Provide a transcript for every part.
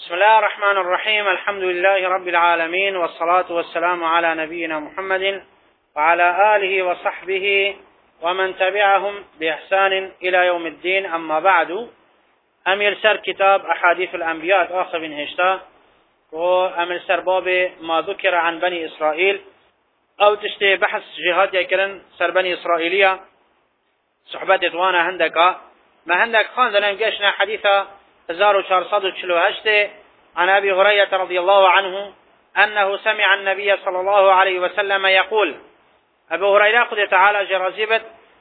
بسم الله الرحمن الرحيم. الحمد لله رب العالمين، والصلاة والسلام على نبينا محمد وعلى آله وصحبه ومن تبعهم بإحسان إلى يوم الدين. أما بعد، أمير سر كتاب أحاديث الأنبياء آخر من هشتا، وأمير سر باب ما ذكر عن بني إسرائيل، أو تشتي بحث جهاد يكرن سر بني إسرائيلية صحبت وانا هندك ما هندك خان ذلك جشنا حديثة 1448 عن أبي هريرة رضي الله عنه أنه سمع النبي صلى الله عليه وسلم يقول. أبو هريرة قد تعالى جرازبت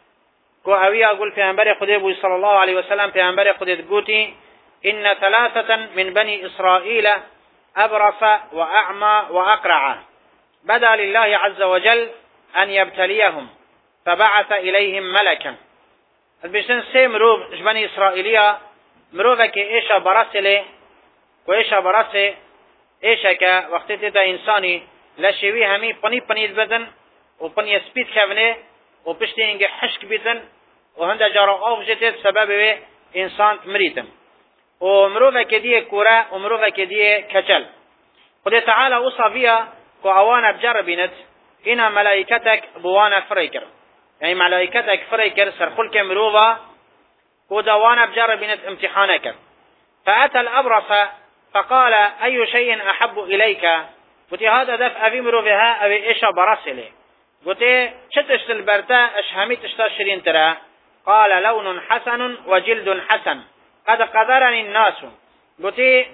كأوية أقول في أنبار قديبه صلى الله عليه وسلم في أنبار قديد قوتي: إن ثلاثة من بني إسرائيل أبرص وأعمى وأقرع بدا لله عز وجل أن يبتليهم فبعث إليهم ملكا. البشتن سي مروف بني إسرائيلية مروفك إيشا برسله وإيشا برسه إيشا كوقت تتا إنساني لشوي همي پنید بدن و پنی سپید كفنه و پشتی اینگه حشک بیتن و هنده جارا آف جتید سبب انسان مريتم و مروفك دي كورا و مروفك دي كچل. خد تعالى وصفيها كو اوانا بجربينت إنا ملائكتك بوانا فريكر، يعني ملائكتك فريكر سرخلك مروفا كو دوانا بجربينت امتحانك. فأتى الأبرص فقال: أي شيء أحب إليك؟ قلت هذا دف أبي مروفها أبي إيشا برسله. قلت شتشت البرتا أشهمي تشتشرين ترى؟ قال: لون حسن وجلد حسن قد قدرني الناس. قلت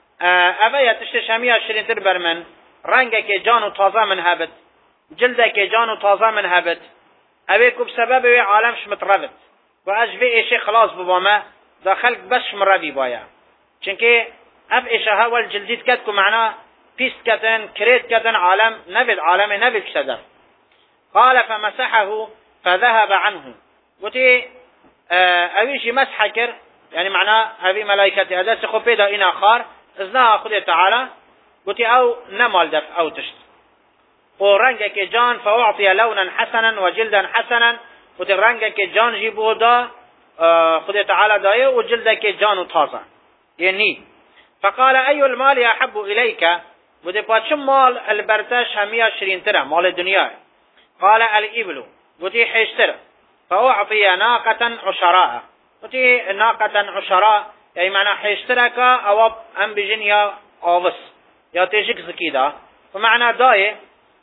أبي تشتشمي أشرين تربر من رنگك جانو تازه من هبت، جلدك جانو تازه من هبت، أبيكو بسبب عالمش متربط و اجوه ایشه خلاص ببامه داخل بش مروی بایا، چونکه اف ایشه هول جلدید کد که معنا پیست کدن کرید کدن عالم نبید کشتر. قال فمسحه فذهب عنه. قلت اویشی مسح کر، يعني معناه هذه ملائكة هذا سخو بيدا إن آخر إذنها خده تعالى. قلت أو نمال دف أو تشت ورنجك جان فأعطي لونا حسنا وجلدا حسنا. قلت رنجك جان جيبه دا خده تعالى دايه وجلدك جان طازة يعني. فقال: أي المال أحب إليك؟ قلت باتشم مال البرتاش 120 ترى مال الدنيا. قال: الإبل. قلت حيشتر. فأعطي ناقة عشراء. قلت ناقة عشراء يعني معنى حيشترك أو أم بجنيا أوفس يا تيجيك زكيدا، فمعنى دايه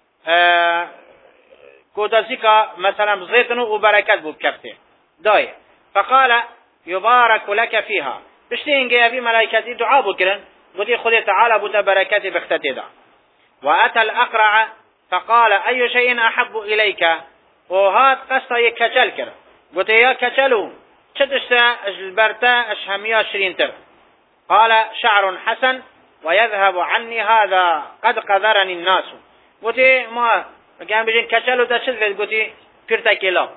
كودازيكا مثلا بزيتنو وبركات بكفته دايه. فقال: يبارك لك فيها. بشتينجي أبي ملائكتي دعاء بكرن. قلت خذي تعالى بوتا بركاتي بختتي دا. وأتى الأقرع فقال: أي شيء أحب إليك؟ وهات قصة يكچل كر. قلت يا كچلو شتشتا البرتا أشهمية 20 تر. قال: شعر حسن ويذهب عني هذا قد قذرني الناس. قلت ما كان بيجين كچلو دا شد. قلت بيرتا كلا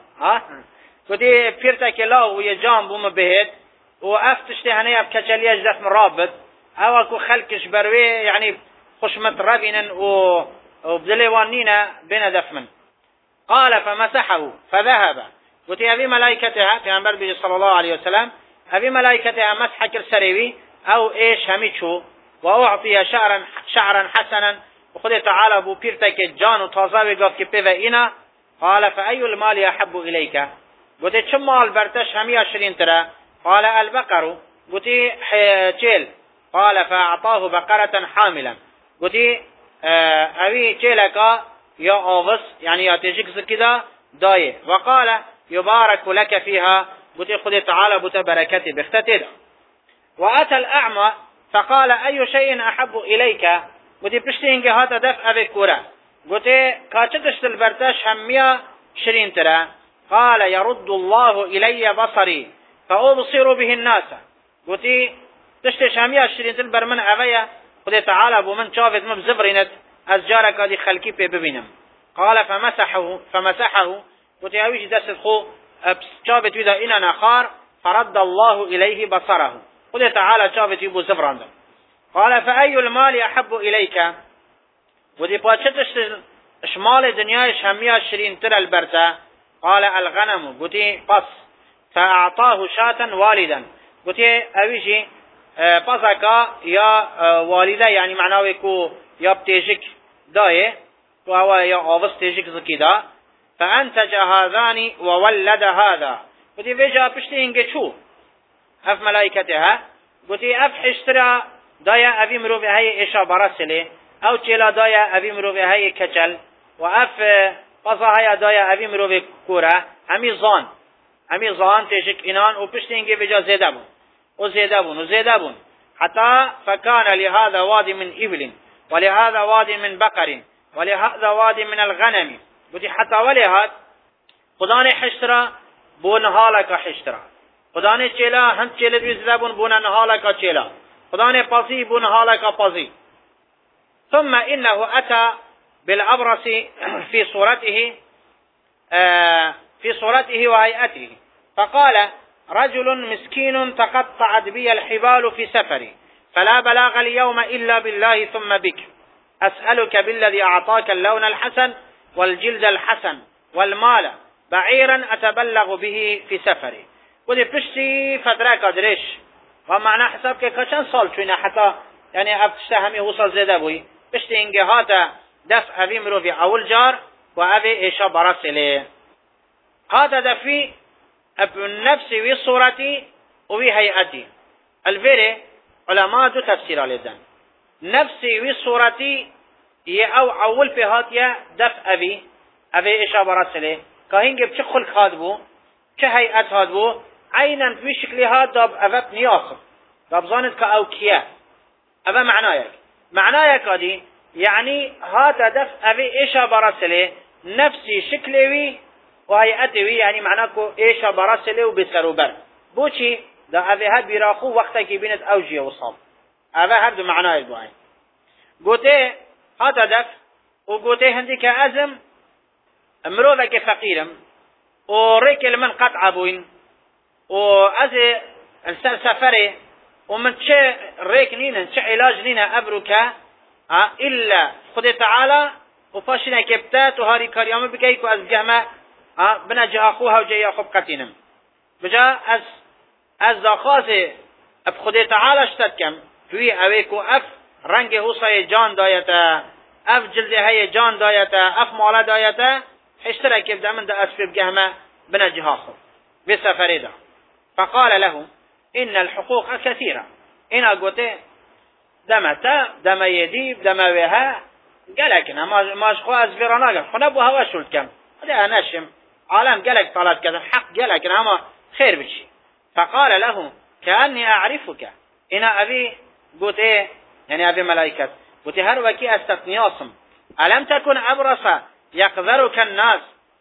قلت بيرتا كلا ويجام بوم بهت وافتشتي هنيا بكچليا جدف مرابط او اكو خلقش بروي يعني خشمت ربنا وبدليوانينا بين دفمن. قال فمسحه فذهب. قلت أبي ملائكتها في أنبر بيجي صلى الله عليه وسلم أبي ملائكتها مسح كالسريوي أو إيش هميشو. وأعطي شعرا حسنا وخذ تعالى أبو بيرتك الجان وطازاوي قف كبيرا. قال: فأي المال أحب إليك؟ قلت شو مال برتش 120 ترى؟ قال: البقر. قلت جيل. قال: فأعطاه بقرة حاملا. قلت أبي جيلك يا أوفس يعني يا تجيك زكدا دايه. وقال: يبارك لك فيها. قلت خذ تعالى بوتا بركتي بختتي. وأتى الأعمى فقال: أي شيء أحب إليك؟ قلت بشتينجي هذا دف أبي كورا. قلت كاتشتشت البرتاش 120 ترى. قال: يرد الله إلي بصري فأبصر به الناس. قلت تشتش 120 تلبر من أغيا. قلت تعالى أبو من شافت مبزفرينت أزجارك هذه خلقي ببينم. قال فمسحه. قلت أويش دست خو شافت وذا إنا نخار فرد الله إليه بصره. قلت تعالى شافت يبو زفران. قال: فأي المال أحب إليك؟ قلت باتشتش شمال الدنيا 120 ترى البرتا. قال: الغنم. قلت بس. فأعطاه شاة والدا. قلت أويشي پسکا یا والده یعنی معناوی کو یا بتیجک دایه و هو یا آوز تیجک زکی دا فانتج هذانی وولد هذا گوتی ویجا پشتی اینگه چو اف ملائکته ها گوتی اف حشترا دایا اوی مروفی های ایشا برسله او چلا دایا اوی مروفی های کچل و اف پسا های دایا اوی مروفی کورا همی زان تیجک اینان و پشتی اینگه ویجا زیده بون وزيده بون حتى فكان لهذا وادي من إبل ولهذا وادي من بقر ولهذا وادي من الغنم قلت حتى ولهذا خداني حشرة بون هالك حشرة خداني چلا هم چلا بيزده بون هالك چلا خداني پاسي بون هالك پاسي ثم إنه أتى بالأبرص في صورته وهيئته فقال رجل مسكين تقطعت بي الحبال في سفري فلا بلاغ اليوم إلا بالله ثم بك أسألك بالذي أعطاك اللون الحسن والجلد الحسن والمال بعيرا أتبلغ به في سفري ودي بشتي فترة قدرش ومعنى حساب كشان صال شوينا حتى يعني أبتشتهمي وصل زيادة بوي بشتي إنجهات دفع أبي مروفي أول جار وأبي إيشا برسله هذا دفي النفس وصورتي وهيئتي الفيري علماء دو تفسير لدن نفسي وصورتي او اول في هاتيا دف ابي ايشا برسله كاهنگ بچه خلق هاد بو چه هيئت هاد بو عينا في شكل هاد داب افت نياصر داب زانت كا او كيا افا معنايك هادي يعني هذا دف ابي ايشا برسله نفسي شكلي وهيئته يعني معناكو ايشا برسله وبسروبر بوشي دا اوه بیراخو وقتا که بینت اوجی وصال اوه هر دو معنای دوائن گوته هاتا دف و گوته هندی که ازم مروفه که فقیرم و ریک من قطع بوین و از السر سفره و من چه ریک نینن چه علاج نینن ابرو که الا خود تعالی و پاشنه کبتات و هاری کاریامه بگی که از جهمه بنا جهاخوها و جهی خوب قتینم بجا از داخواز اب خود تعالی اشتد کم توی اویکو اف رنگ حوصای جان دایتا اف جلده های جان دایتا اف مالا دایتا حشتره که بدأ من دا اسفب جهمه بنا جهاخو بسفره دا فقال له ان الحقوق كثيرة انا قوته دمتا دم يديب دم وها قالك ما شخوا از فيرانا خنا بو هوا شلت كم ده نشم عالم قالك طلب كذا حق قالك اما خير بشي فقال له كأني أعرفك إنا أبي قلت إيه يعني أبي ملائكة قلت هر وكي أستثنياصم ألم تكن أبرص يقذرك الناس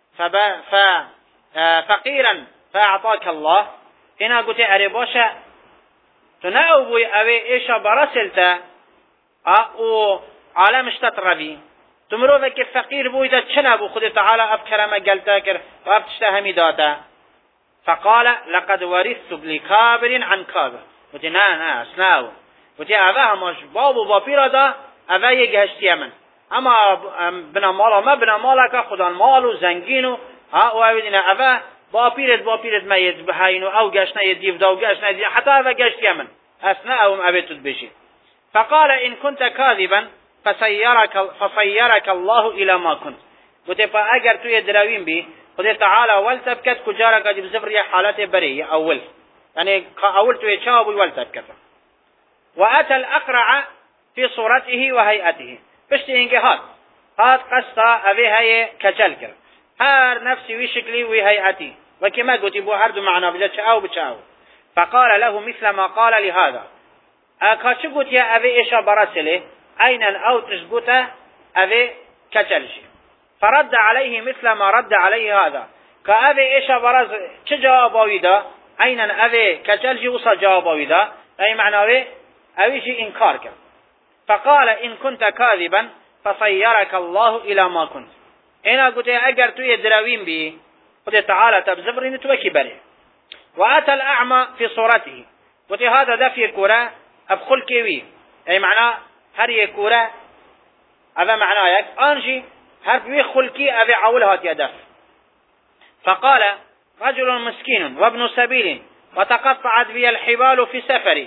فقيرا فأعطاك الله إنا قلت أريباشا تنأبوي أبي إيشا برسلت أو عالم اشتطربي تمروفك فقير بويدا تشنبو خذ تعالى أب كرامة قلتاكر وأب تشتهمي داتا فقال لقد ورثت لكابر عن كابر قلت نا اسناو قلت اوه هماش باب و باپیرا دا اوه یک هشتی من اما بنا مالا ما بنا مالا که خودان مالو زنگینو ها او اوه دینا اوه باپیرت مید بحاینو او گشنه یدیف دا و گشنه یدیف حتی اوه گشتی من اسناو اوه بشي فقال ان كنت كاذبا فصيرك الله الى ما كنت قلت فاگر توی دراوین بی خدا تعالى والتبكت كجارك دي بزفر حالته بريه اول يعني اول تو يشاب والتبكت واتى الاقرع في صورته وهيئته بشتي هات قصه ابي هي كجلكر هار نفسي وشكلي وهيئتي وكما قلت بو هرد معنا بجاو بچاو فقال له مثل ما قال لهذا اكاش قلت يا ابي ايش برسله اين او تشقته ابي كجلشي فرد عليه مثل ما رد عليه هذا كأبي إيش برز چه جوابه ده أين أبي كجلجي وصل جوابه ده أي معناه أبي شيء إنكار كر فقال إن كنت كاذبا فصيرك الله إلى ما كنت أنا قلت أجر توي دراوين بي قلت تعالى تبزفرين توكي بري وأتى الأعمى في صورته قلت هذا ده في كورة أبخل كيوي أي معناه هري كورة هذا معناه يك أنجي هرب وي خلقي أبي عولها يدف فقال رجل مسكين وابن سبيل وتقطعت بي الحبال في سفري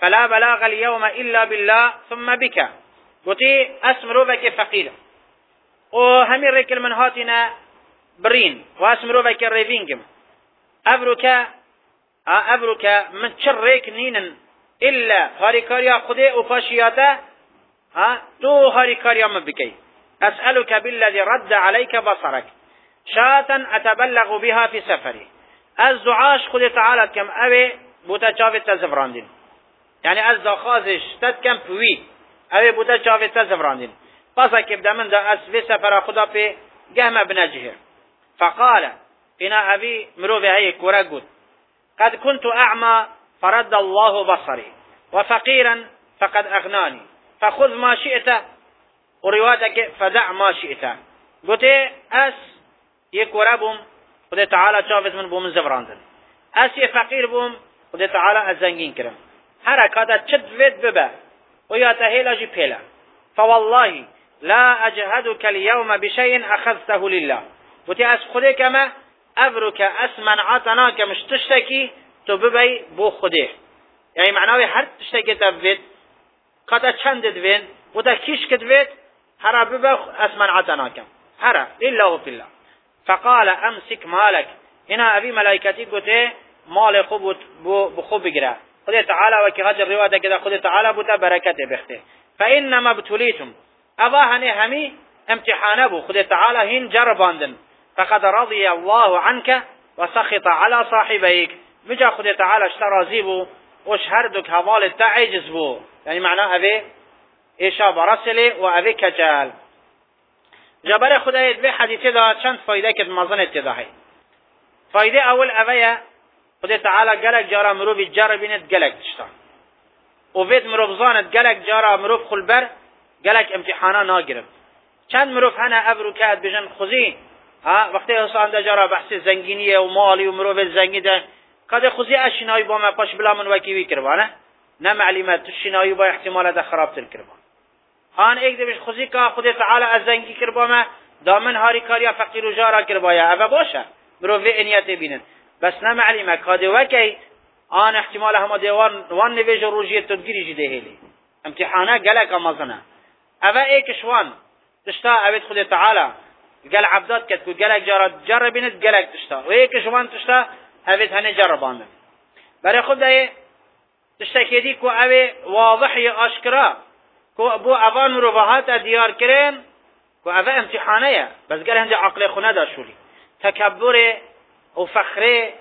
فلا بلاغ اليوم إلا بالله ثم بك. قلتي أسمرو بك فقير وهمي ريكل من هاتنا برين وأسمرو بك الريفينجم أبرك من شرك نينا إلا هاريكاريا خدي وفاشياتا تو هاريكاريا مبكي. أسألك بالذي رد عليك بصرك شاة أتبلغ بها في سفري. الزعاش خدي تعالى كم أبي بوتا شافت تزفراندين، يعني الزخازش تد كم بوي أبي بوتا شافت تزفراندين. قصة كبدا من دا في سفر خدا في قهم بنجهر. فقال إنا أبي مروفي هاي كورا قد كنت أعمى فرد الله بصري وفقيرا فقد أغناني فخذ ما شئت وروايتك فدع ما شئت. قلت أس يكورا بوم خدا تعالى شافت من بوم زفراندن، أس يفقير بوم خدا تعالى الزنجين كرم. حركات تشد فيد ببا وياتهيلا جبهلا. فوالله لا أجهدك اليوم بشيء أخذته لله. قلت أس خدا كما أبرك أسمن عطناك مش تشتكي تببي بو خده، يعني معناه هر تشتكي تبيت قد چند دوين ودا كيش كدويت هر ببا أسمن عطناك هر إلا في الله. فقال أمسك مالك. هنا أبي ملائكتي قلت مال خوب بخوب بقرأ خده تعالى وكي هذه الرواية كده خده تعالى بوتا بركته بخته. فإنما ابتليتم أباهني همي امتحانه بو خده تعالى هين جرباندن. فقد رضي الله عنك وسخط على صاحبيك. بجا خده تعالى اشترى زيبو وشهردك هوال تعجز بو، يعني معناه أبي إيشا برسلي وأبي كجال. جبر خده يدبي حديثي دا چند فايدة كد مظنة تداهي. فايدة أول أبيا خده تعالى قلق جارا مروف جاربينت قلق تشتا وفيد مروف زانت قلق جارا مروف خلبر قلق امتحانا ناقرب. چند مروف هنا أبروكات بجن خزي وقتی حسان دا جارا بحث زنگینیه و مالی و مروف زنگی ده قد خوزی اشنایی با ما پاش بلا من وکیوی کربانه نه معلومات تشنایی با احتمال ده خراب تل کربان. آن ایک دبش خوزی که خود تعالی از زنگی کربانه دامن هاری کاریا فقیر و جارا کربایا اوه باشه مروف انیت بینن بس نه معلومات قد وکی آن احتمال همه دیوان وان نویج روجیت تدگیری جده هیلی امتحانه گلک امازنه اوه ایکشوان تشتا اوید خود تعالی قال عبدات كتقول قالك جربينت قالك تشتا وهيك شوان تشتا هفت هني جرباندن برای خود ده تشتكي دي كو اوه واضح اشكرا كو ابو اوان مروفهات ديار كرين كو اوه امتحانيه بس قال هندي عقل خونه دا شولي تكبر وفخر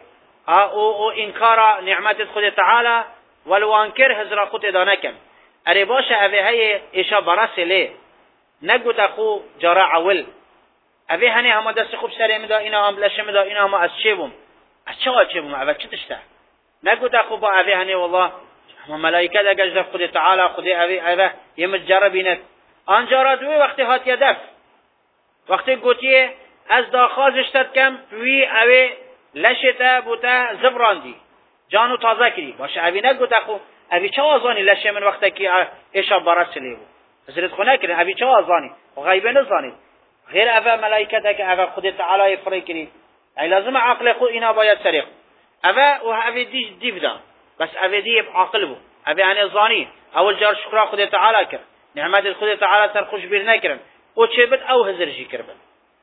او انكار نعمت خود تعالى والوانكر هزرا خود دانكم اري باشه اوه هي ايشا برسله نگو تخو جرا عول اوه هنی همه دست خوب سری میدا اینا هم لشه میدا اینا هم از چه بوم از چه بوم اوه چه تشته نگو تا خوب اوه هنی والله هم ملائکه دا گجد خود تعالی خود اوه یمت جربینت آنجا دوی وقتی هاتی دف وقتی گوتیه از داخازشتت کم وی اوه لشته بوتا زبراندی جانو تازه کری باشه اوه نگو تا خوب اوه چه آزانی لشه من وقتی که ایشا برسلی بو حضرت خونه کرن اوه چه آزانی و غیبه نزانید غير أفا ملائكة كأفا خد تعالى يفريكني يعني لازم عقل خو إنا بايد سريق أفا وهذا دي بدا بس أفا دي بعقل بو أفا يعني ظاني أول جار شكرا خد تعالى كر نعمات خد تعالى سرخوش بيرنا كرن وشبت أو هزرجي كربن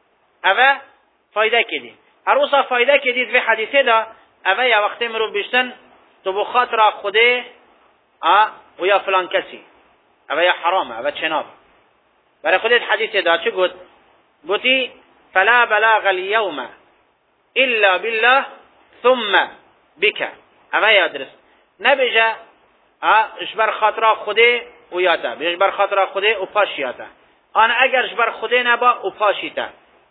أفا فايدة كدي عروسا فايدة كدي في حديثه دا أفا يا وقت مرو بيشتن تبو خاطر خده ويا فلان كسي أفا يا حرام أفا تشناب برای خودت حدیث دا چه گفت؟ گفتی فلا بلاغ اليوم الا بالله ثم بك. اما یادرس نبیجه اجبر خاطر خوده و یاتا اجبر خاطر خوده و پاشیاتا آن اگر اجبر خوده نبا و پاشیتا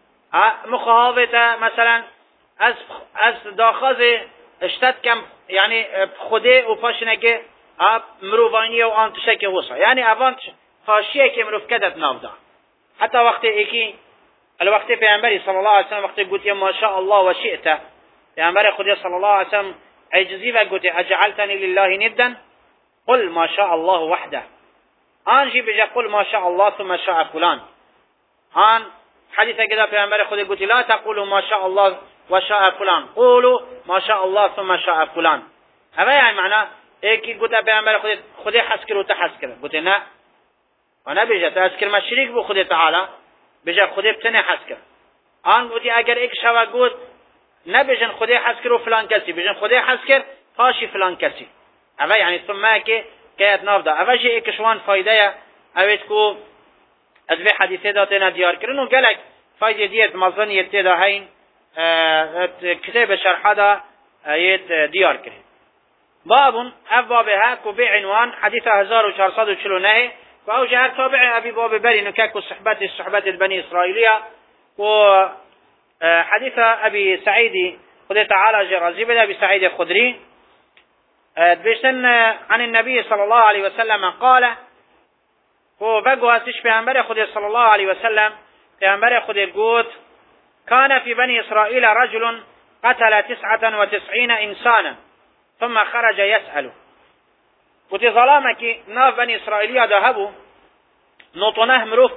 مخاوته مثلا از داخاز اشتد کم یعنی خوده و پاشنه مروفانی و آن تشک وصا یعنی اوان خاشیه که مروف کدت نافده حتی وقتی ایکی الوقت پیامبری صلی الله علیه و سلم وقتی گوتی ما شاء الله و شئت پیامبر خدا صلی الله علیه و سلم عجزی و گوتی اجعلتنی لله ندا قل ما شاء الله وحده آنجی بجا قل ما شاء الله ثم شاء فلان آن حدیث کدا پیامبر خدا گوتی لا تقولوا ما شاء الله و شاء فلان قولوا ما شاء الله ثم شاء فلان. هذا يعني معناه یکی گوته پیامبر خودی حس کرد و تا حس کرد گوته نه انا بیجه تا از کلمه شریک بو خود تعالی بیجه خودی بتنه حس کرد آن گوتی اگر یک شوا گوت نبیجن خودی حس کرد و فلان کسی بیجن خودی حس کرد پاشی فلان کسی اوه یعنی ثم که کهت نافده اوه جه ایکشوان فایده اوید کو از به حدیثه داتنا دیار کرن و گلک فایده دیت مظن یتی دا هین کتاب شرحه دا یت دیار کرن باب ابوابها کو به عنوان حدیث 1449 و او جهر تابع ابي باب بري نكاك صحبت بني اسرائيليه و حديث ابي سعيد خذ تعالى جرازي بدا ابي سعيد الخدري بيشن عن النبي صلى الله عليه وسلم قال و بقوا هستش پیامبر خدا صلی الله علیه و سلم پیامبر خدا گفت كان في بني اسرائيل رجل قتل 99 انسانا ثم خرج يسأل وتی ظلامه که ناف بني اسرائيليا دهبو نوتونه مروف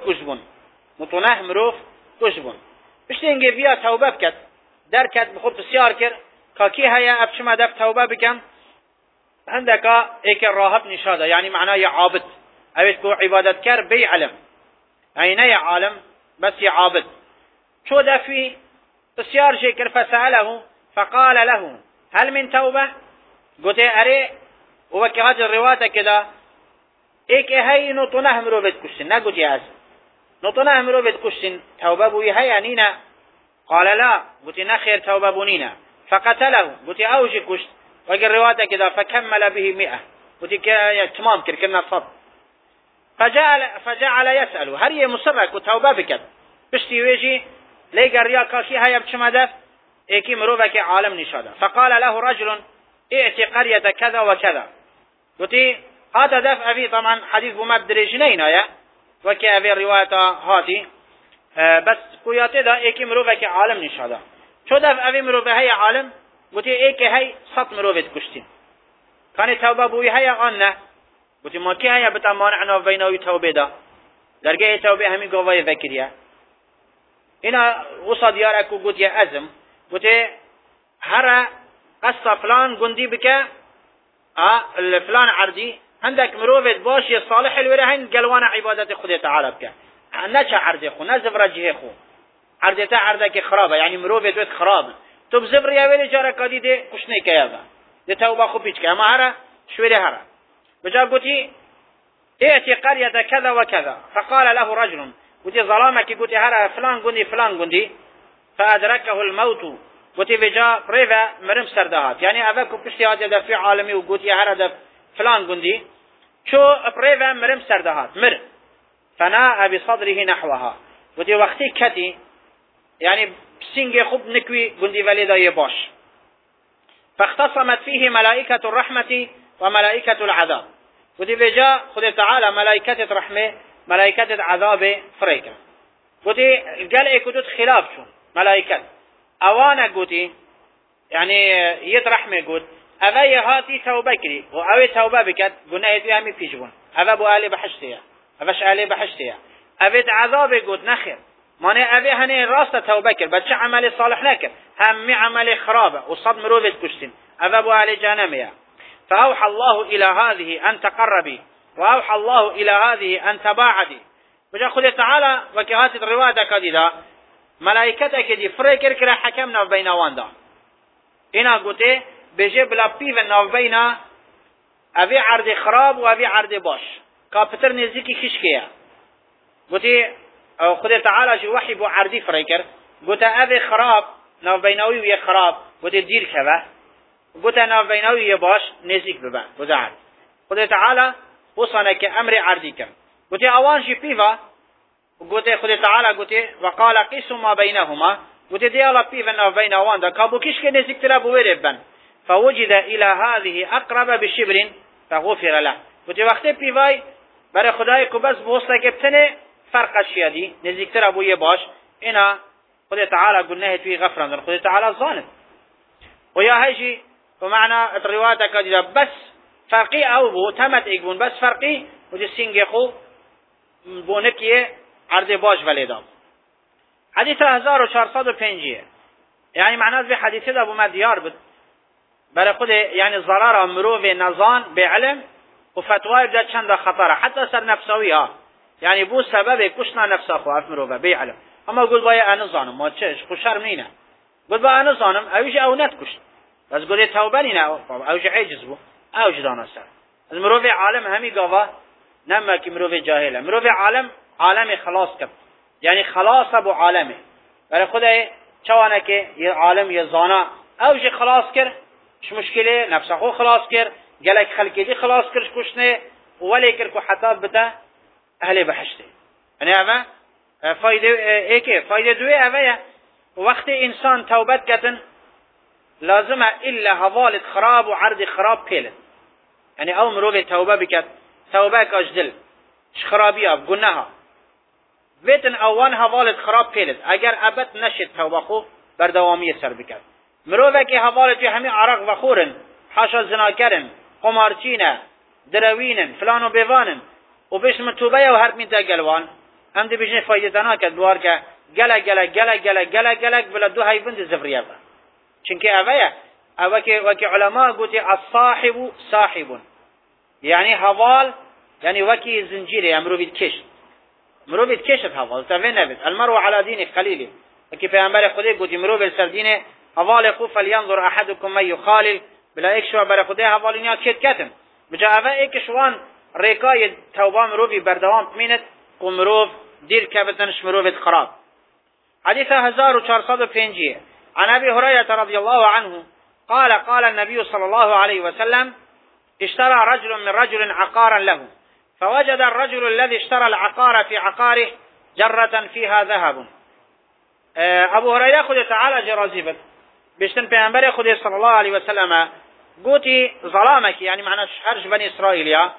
کشبون پشت اینگه بیا توبه بکد در کد بخود بسیار کرد که کی هیا ابچما دف توبه بکم عندك ایک راهب نشاده یعنی معنای عابد اوید کو عبادت کر بی علم یعنی نه عالم بس عابد شو دفي بسیار شکر فسأله فقال له هل من توبه قلت اري وكهذه الروايه كده ایک هی نوتونه مرو بد کشتن نگو جاز نوتونه مرو بد کشتن توبه بوی هی نینا قال لا قلت نخير توبه بونينا فقتله قلت اوجي كشت وقال الروايه كده فكمل به 100 قلت تمام كنا صد فجعل يسأل هل هي مصرك وتوبه بكت بشتي ويجي لقى الرياء كاشي هيا بشمدف ايكي مروبك عالم نشاده فقال له رجل ائت قرية كذا وكذا قلت هذا دف أبي طبعا حديث بمبدر جنين يا وكي أبي الرواية هاتي بس قياتي دا ايكي مروبك عالم نشاده شو دف أبي مروبه هي عالم قلت ايكي هي صط مروبه كشتين كان توبه بوي هي آنه قلت ما كي هيا بتمانعنا بينه توبه دا درجه توبه همي قوي ذكريه هنا وصل ديارك وقلت يا أزم قلت هرا قصة فلان قندي بك الفلان عردي عندك مروفة باش يا صالح الورهين قلوانا عبادة خدي تعالى بك نشا عردي خو نزفر جهي خو عردتا عردك خرابة يعني مروفة دوت خراب تب زفر يا ويلي جارة قادي دي كشني كيابا دي توبة خو بيشك اما هرا شويري هرا بجا قلتي ائتي قرية كذا وكذا فقال له رجل قلتي ظلامك قلتي هرا فلان قندي فأدركه الموت قلتي بجا بريفا مرم سردهات يعني أفاكو بشتهات في عالمي وقلتي هرا فلان قندي شو بريفا مرم سردهات مر فناء بصدره نحوها قلتي وقتي كتي يعني بسنجي خب نكوي قندي وليدا يباش فاختصمت فيه ملائكة الرحمة وملائكة العذاب قلتي بجا خد تعالى ملائكة رحمة ملائكة عذاب فريكة قلتي قال ايه كدود خلاف شون ملائكة اوانا قلتي يعني يترحمة قلت اذا يهاتي توبة كري واوي توبة بكت قلنا يدوي همي فيجبون اذا بو آلي بحشتيا افاش آلي بحشتيا اذا عذاب قلت نخير ماني اذا هني راسة توبة كر بچه عمل صالح نكر همي عمل خرابة وصد مروفة كشتين اذا بو آلي جانميا فأوحى الله إلى هذه أن تقربي وأوحى الله إلى هذه أن تباعدي وجاء خذ تعالى وكهات الرواية كذا ملائكتك دي فريكر كلا حكمنا بين واندا إنا قلت بجيب لابيف بين أبي عرض خراب وأبي عرض باش كابتر نزيكي خشكيا قلت خذ تعالى جو وحي بو عرضي فريكر قلت أبي خراب ناف بينوي ويا خراب قلت دير كذا قلت أنا بينوي باش نزيك ببا وزعل قلت تعالى وصنك أمر عردك قلت أوان شي بيفا قلت خذ تعالى قلت وقال قسم ما بينهما قلت دي الله بيفا ناف بين أوان دا كابو كيش كنزيك تلابو ويربن فوجد إلى هذه أقرب بشبر فغفر له قلت وقت بيفاي برای خدای کو بس بوسته گبتنه فرق الشيادي نزيك تلابو يباش إنا خذ تعالى قلناه في غفران خذ تعالى ظالم ويا هيجي ومعنى الرواية كذا بس فرقي أو بو تمت إجبون بس فرقي ودي سينجخو بونكيه عرض باش وليدام حديث 1405 يعني معناه في حديث أبو مديار بد برای خود یعنی ضرر مروف نزان به علم و فتوای بده چند خطره حتی سر نفساوی ها، یعنی بو سبب کشنا نفسا خو اف مروفه به علم. اما گفت باید انا زانم ما چش خوش شرم نینه، گفت با انا زانم اویش او نتکشت بس گفت توبه نینه اویش عجز بو اویش دانسته. از مروف عالم همی گاوا نما که مروف جاهله. مروف عالم خلاص کرد، یعنی خلاص ابو عالمه برای خدای چوانه که یه عالم یه زانا اویش خلاص کرد اش مشکله نفس خو خلاص کرد گلک خلقی دی خلاص کرد کشنه ولی کرد که حتی بده اهل بحشته. یعنی اما فایده ایکه فایده دوی اوه وقت انسان توبت کتن لازمه الا حوالت خراب و عرض خراب پیلد. یعنی او مروف توبه بکت توبه کاش دل خرابی اب گناه ویتن اوان حوالت خراب پیلد اگر ابد نشد توبه خو بر دوامی سر بکت. مروفه که حوالت همه عرق و خورن حاشا زنا کرن قمارچینه دروینن فلان و بیوانن و بشم توبه و هر مینتا گلوان هم دی بجنه فایده تنها کد بوار که گلک بلا دو حیفند زفریه با چنکه اوه وکی علماء گوتی الصاحب صاحب یعنی حوال یعنی وکی زنجیره مروفید کشت حوال تفه نبید المرو على دین قلیلی وکی پیغمبر خودی گوتی مروفید سر دین حوال خو فلینظر احدکم من یخالل بلا ایک شو بر خودی حوالینیا کتن بجا اوه ایک شوان ریکای توبه مروفی بردوام مینت و مروف دیر کبتنش مروفید خراب. حديث 1405 عن أبي هريرة رضي الله عنه قال النبي صلى الله عليه وسلم اشترى رجل من رجل عقارا له فوجد الرجل الذي اشترى العقار في عقاره جرة فيها ذهب. أبو هريرة خد تعالى جرازيبت بيشتن پیغمبر خد صلى الله عليه وسلم قوتي ظلامك يعني معنى حرج بني إسرائيل يا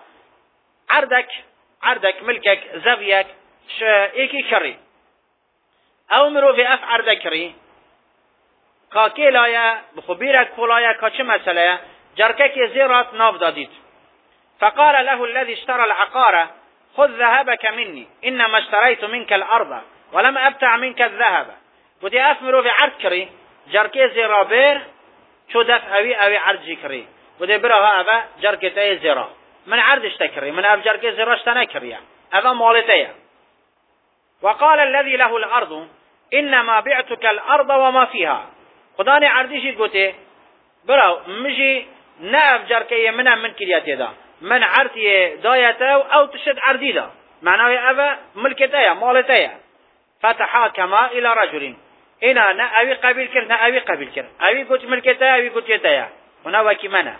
عردك ملكك زغيك ايكي كري او مرو في اف عرض كري كاكي لايا بخبيرك فلايا كاچه مسألة جركك زيرات ناف داديت فقال له الذي اشترى العقار خذ ذهبك مني انما اشتريت منك الارض ولم ابتع منك الذهب. ودي اف مرو في عرض كري جركي زيرا بير شو دف اوي عرض كري ودي برا ابا جركتي زيرا من عرض اشتكري من اب جركي زيرا اشتنكري ابا مالتي. وقال الذي له الارض انما بعتك الارض وما فيها خداني عرديشي قوتي براو مجي ناف جركي من كرياتي دا من عرتي دايته او تشد عردي دا معناه ابا ملكتي مالتي. فتحاكما الى رجل انا ناوي قبيل كر اوي قوت ملكتي اوي قوت يتيا هنا وكي منا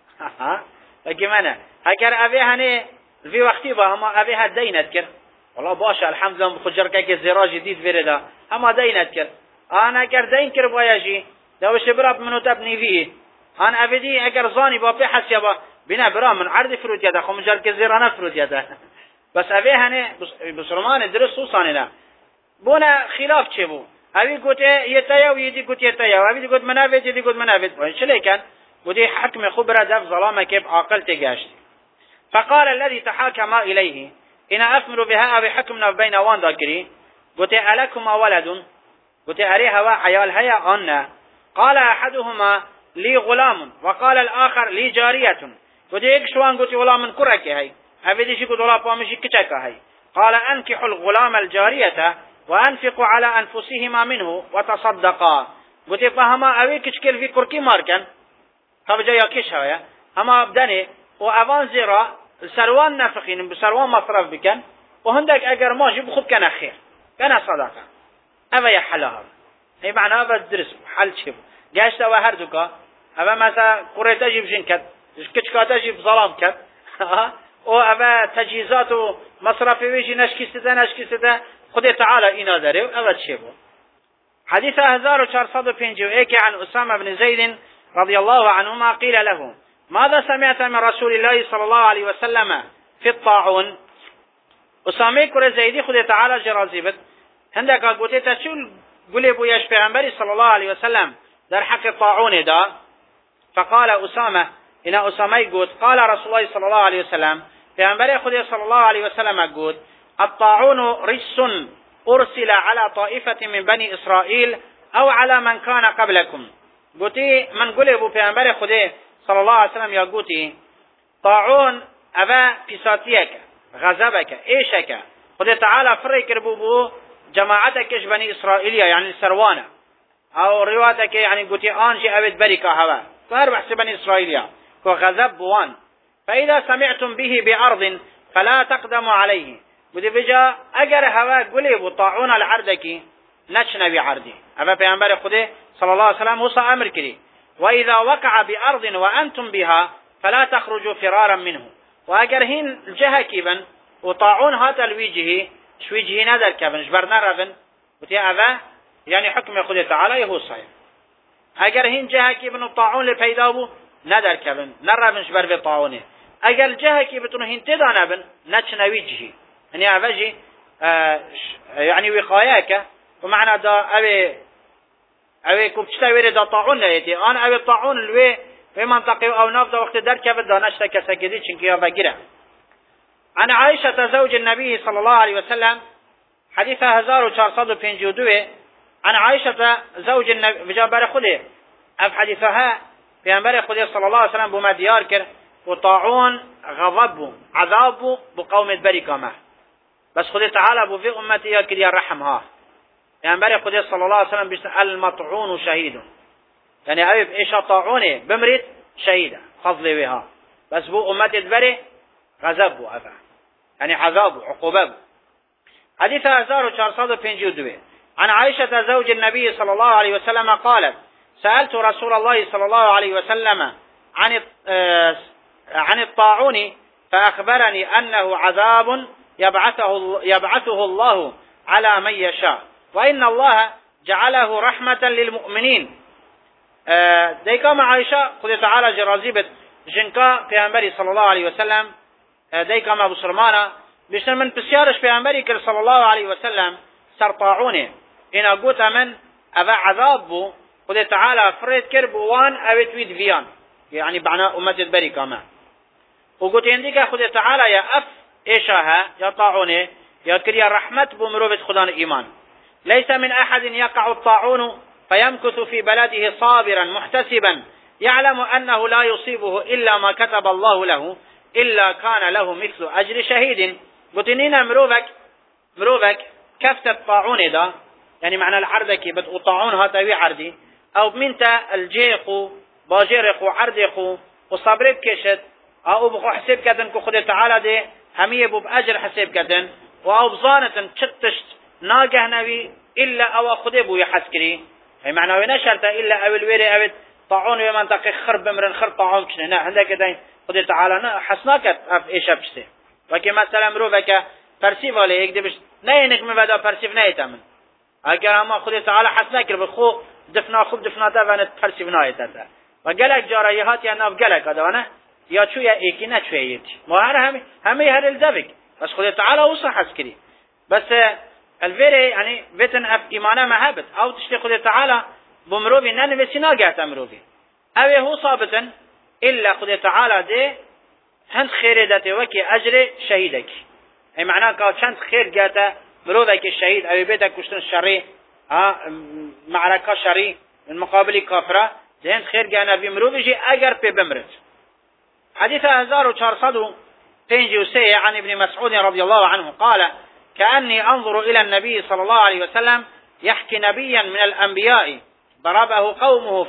اگر اوي هني في وقتي با هما اوي هدينت كر والله باشه الحمدلله خود جرکه که زراج جدید ورده اما دینت کرد آن اگر دین کرد بایشی دوش براب منو تب نیوی آن ابدی اگر زانی با پی حسیا با بنا برا من عرض فرود یده خو جرکه زرانه فرود یده بس اوی هنه بسرمان درست سوسانه نه بونا خلاف چه بو اوی گوته یتایا و یدی گوت یتایا و اوی گوت منافید یدی گوت منافید و چه لیکن گوتی حکم خوب را دف ظلامه که عاقل تگاشت. فقال الذي تحاكم اليه إن أثمر بها بحكمنا بين وان ذاكري قلت ألكما ولد قلت أريها وحيال هيا أنا قال أحدهما لي غلام وقال الآخر لي جارية قلت إيك شوان قلت غلام كرك هاي أفديشي قلت الله بامشي كتك هاي قال أنكحوا الغلام الجارية وأنفقوا على أنفسهما منه وتصدقا قلت فهما أوي كشكل في كركي ماركن طب جايا كش هاي هما أبداني وأوان زيرا سروان نفقين بسروان مصرف بكن وهندك اگر ماشي بخب كان خير كان صدقه اما يا حلاها اي معنى هذا الدرس حل شيء جاشت او هردوكا اما مثلا قريت اجيب شنكت كچكات اجيب ظلام كت او اما تجهيزات ومصرف ويجي نشكيسته خد تعالى اينا داري اما شيء حديث 1405 عن اسامه بن زيد رضي الله عنهما قيل له ماذا سمعت من رسول الله صلى الله عليه وسلم في الطاعون؟ اسامه كره زيدي خد تعالى جرازيبت هندك قوتي تشول قولي بو ياش پیغمبر صلى الله عليه وسلم در حق الطاعون دا فقال اسامه ان اسامه قلت قال رسول الله صلى الله عليه وسلم پیغمبر خد صلى الله عليه وسلم قلت الطاعون رجس ارسل على طائفه من بني اسرائيل او على من كان قبلكم قوتي من قولي بو پیغمبر خده صلى الله عليه وسلم يا قوتي طاعون أبا بساتيك غضبك إيشك خده تعالى فرق بو جماعتك بني إسرائيلية يعني السروانة أو رواتك يعني قوتي آنجي أبد بركة هوا فهر بحث بني إسرائيلية وغضب بوان فإذا سمعتم به بأرض فلا تقدموا عليه بودي بجا اگر هوا قولي بو طاعون العردكي نشنبي عردي أبا پیغمبر خده صلى الله عليه وسلم وصى أمر كري وإذا وقع بأرض وأنتم بها فلا تخرجوا فرارا منه وأگر هين الجهة كيبن وطاعون هات الوجهه شويجه ندر كبن جبر نربن وتي أبا يعني حكم خده تعالى يهو صحيح اگر هين جهة كيبن وطاعون لپيدابو ندر كبن نربن جبر بطاعونه اگر جهة كيبتون هين تدانبن نشنوي جهه يعني أفجي يعني وقاياك ومعنى دا أبي كبتشتا ويري دا طاعون لأيتي أنا أبي طاعون الوي في منطقة أو نافذة وقت دركة دا نشتا كسكدي چنكي أفجره عن عائشة زوج النبي صلى الله عليه وسلم حديث 1452 عن عائشة زوج النبي بجابر خده أف حديثها في أنبار خده صلى الله عليه وسلم بما ديار كر وطاعون غضب عذاب بقوم البركة معه بس خده تعالى بو في أمتي يا كريا رحمها يعني بري خده صلى الله عليه وسلم بيسأل المطعون شهيد يعني أبيب إيش طاعونه بمرت شهيدة فضل بها بس بو أمتي بري غضب أفا يعني عذاب عقوبة حديث 1452 عن عائشة زوج النبي صلى الله عليه وسلم قالت سألت رسول الله صلى الله عليه وسلم عن الطاعون فأخبرني أنه عذاب يبعثه الله على من يشاء وإن الله جعله رحمة للمؤمنين ديكا مع عائشة قد تعالى جرازيبت جنكا پیغمبری صلى الله عليه وسلم ديكا مع بسرمانا بشتر من بسيارش پیغمبری كر صلى الله عليه وسلم سرطاعونه إنا قوت من أبا عذاب بو قد تعالى فريد كربوان أبت ويد فيان يعني بعناء أمت البركة ما وقوت ينديك قد تعالى يا أف إيشاها يا طاعونه يا كريا رحمة بمروبة خدان إيمان ليس من أحد يقع الطاعون فيمكث في بلده صابرا محتسبا يعلم أنه لا يصيبه إلا ما كتب الله له إلا كان له مثل أجر شهيد قلت نينا مروبك كفت الطاعون دا يعني معنى العردك بدء طاعون هاتوي عردي أو منت الجيق باجرق عردق وصبر بكشت أو بخو حساب كدن كخد تعالى دي همية بو بأجر حساب كدن أو بظانة تشتشت ناقه نبي إلا أو خده بو يحسكري أي معنى ونشرت إلا أو الويري أو طاعون بمنطقة خرب بمرن خرب طاعون كشنا عندك دين خده تعالى حسناكت أف إيش أبشته وكي مثلا مروفك فرسيف عليه يكده بش نينك من بعد فرسيف نيتامن اگر اما خده تعالى حسناكر بخو دفنا خوب دفنا تفانت فرسيف نايتاتا وقالك جاريهات يعني ناف قالك هذا یا چویا ایکی نه چویتی ما همه هر الدفق بس خدا تعالى وصح عسكري بس الفيري يعني بيتن اف ايمانه مهبت او تشتي خدا تعالى بمروبي نن وسنا جات امروبي او هو صابتا الا خدا تعالى ده هند خير دته وكي اجر شهيدك اي معناه كا چند خير جاتا مروبك الشهيد او بيتك كشتن شري معركه شري من مقابل كافره ده هند خير جانا بمروبي جي اگر په بمرت حديث 1453 عن ابن مسعود رضي الله عنه قال كأني أنظر إلى النبي صلى الله عليه وسلم يحكي نبيا من الأنبياء ضربه قومه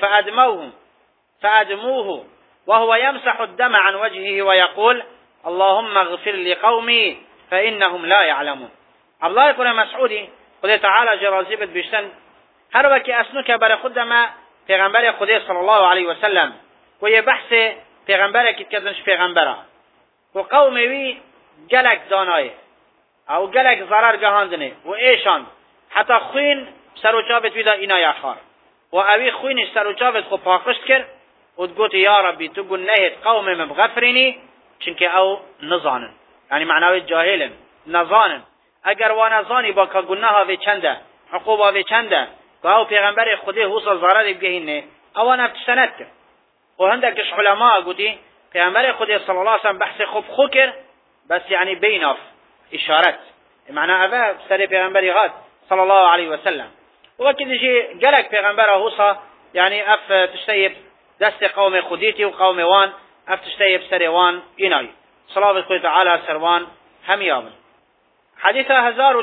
فأدموه وهو يمسح الدم عن وجهه ويقول اللهم اغفر لقومي فإنهم لا يعلمون عبد الله بن مسعود قد تعالى جرازيبت بشتن هر وكي أسنك بر خدما پیغمبر خدا صلى الله عليه وسلم وهي بحث پیغمبره که کدنش پیغمبره و قومه وی گلک دانایه او گلک ضرر گهاندنه و ایشان حتی خوین سروچابت ویدا اینا یخار و اوی خوینش سروچابت خو پاکشت کرد و تقول یا ربی تو گناهت قوم مبغفرینی چنکه او نزانن یعنی معناوی جاهلن نزانن اگر وانزانی با که گناه وی چنده عقوبه وی چنده و او پیغمبر خودی حوصل ضرر بگهینه اوان افتشتند کرد و هندکش علماء گوتی پیامبر خدا صلی الله علیه و سلم بحث خوب خوکر بس یعنی بیناف اشارت معنی اوه سر پیامبری غاد صلی الله علیه و سلم و وقتی جی گلک پیامبر حوصا يعني اف تشتيب دست قوم خديتي وقوم وان اف تشتيب سروان إناي صلاة خوي تعالى سروان هم يامن. حديث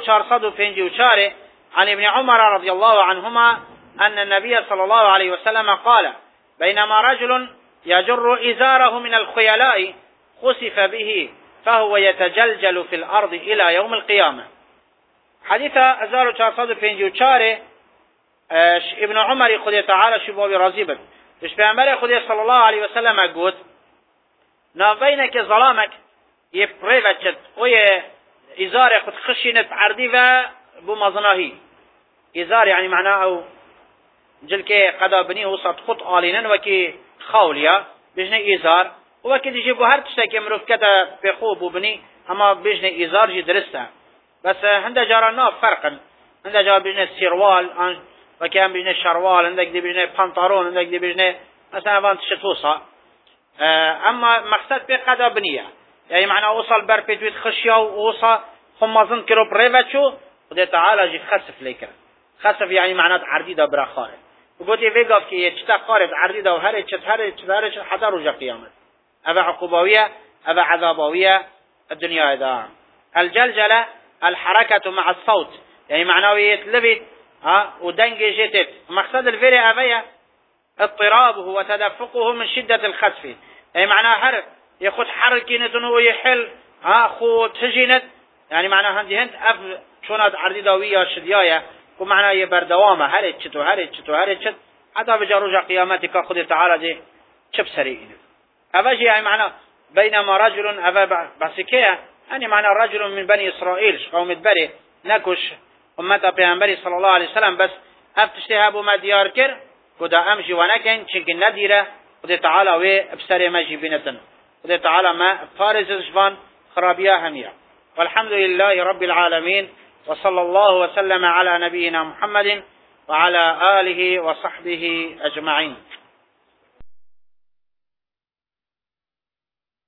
1454 عن ابن عمر رضي الله عنهما أن النبي صلى الله عليه وسلم قال بينما رجل يجر إزاره من الخيلاء خسف به فهو يتجلجل في الأرض إلى يوم القيامة. حديث 1454 ابن عمر خدي تعالى شبابي رازيبت اش پیامبر خدي صلى الله عليه وسلم قلت نابينك ظلامك يبريفتشت وي إزار خد خشينت عردي و بمظناهي إزار يعني معناه جلكي قدا بني وسط خط آلينا وكي خاوليا بجنه إزار وكي تجيبو هر تشتاكي مروف كتا بخوب وبني اما بجنه إزار جي درسته بس هنده جارانا فرقا هنده جار بجنه سيروال وكي هم بجنه شروال هندك دي بجنه پانتارون هندك دي بجنه مثلا وان تشتوصا اما مقصد بي قدا بنيه يعني معنى اوصل بر بيتويت خشيا ووصا خمازن كرو بريفتشو خدي تعالى جي خسف ليكر خسف يعني معنى عردي دا برا خارج وقلت يفيقف كي يتشتا خارج عردي دا وهرچت حتى رجع قيامت أبا عقوبوية أبا عذابوية الدنيا دا. الجلجلة الحركة مع الصوت يعني معناه يتلبت ودنج جتت مقصد الفيري أبايا اضطرابه وتدفقه من شدة الخسف يعني معناه حرك ياخذ حركينة ويحل خو تجينت يعني معناه هندي هند اف شونات عردي داوية شديايا ومعناه يبردوامه هرچت حتى بجروج قيامتك خذ تعالى دي شب سريع أباجي يعني معناه بينما رجل أبا بسكيه يعني معناه رجل من بني إسرائيل قوم بري نكش أمتا پیامبری صلى الله عليه وسلم بس افتشتها بو ما ديار كر كدا امشي ونكن چنكن نديره خذ تعالى و بسر مجي بنتن خذ تعالى ما فارز زبان خرابيا همية. والحمد لله رب العالمين وصلى الله وسلم على نبينا محمد وعلى آله وصحبه أجمعين.